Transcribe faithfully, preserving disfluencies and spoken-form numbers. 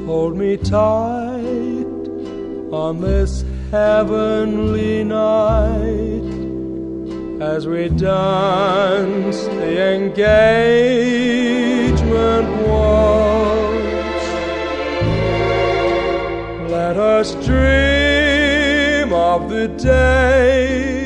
hold me tight on this heavenly night as we dance the engagement waltz. Let us dream of the day